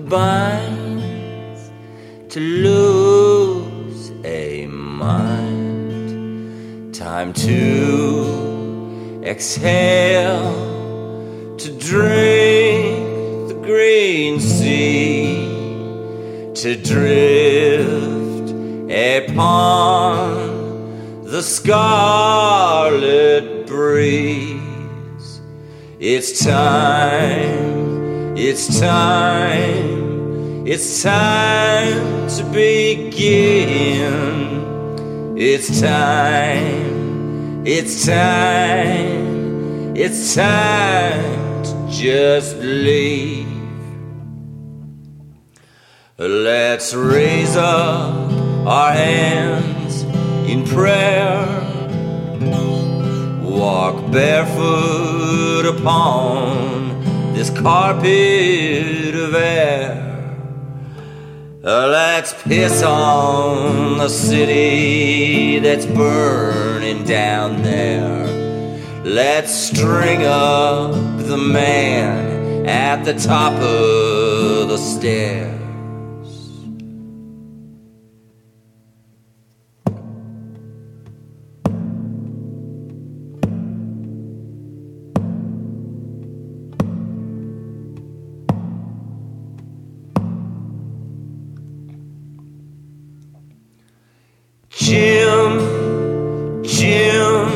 binds to lose a mind. Time to exhale, to drink the green sea, to drift upon the scarlet breeze. It's time, it's time, it's time to begin. It's time, it's time, it's time to just leave. Let's raise up our hands in prayer, walk barefoot upon this carpet of air. Let's piss on the city that's burning down there. Let's string up the man at the top of the stairs. Jim, Jim,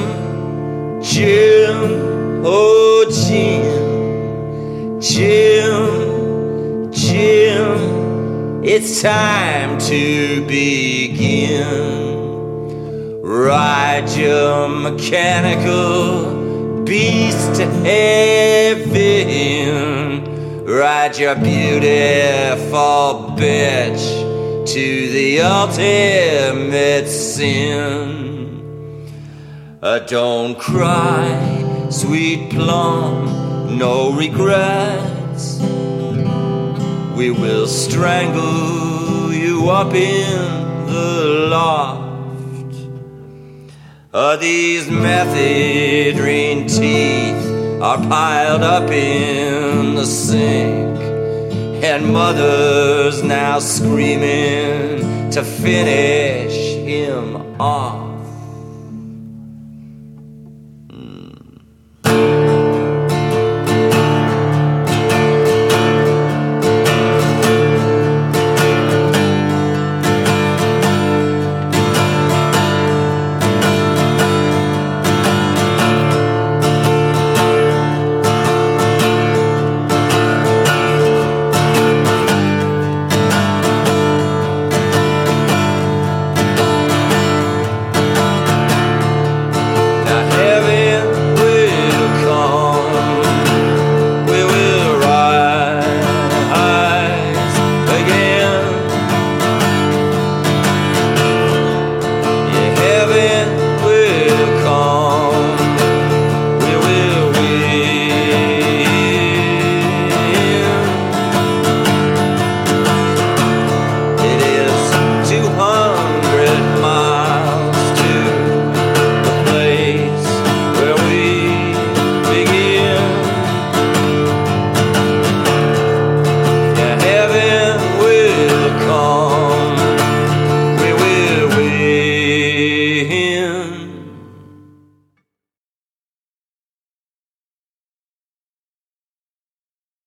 Jim, oh Jim, Jim, Jim, it's time to begin. Ride your mechanical beast to heaven. Ride your beautiful bitch to the ultimate sin. Don't cry, sweet plum, no regrets. We will strangle you up in the loft. These methadone teeth are piled up in the sink, and mother's now screaming to finish him off.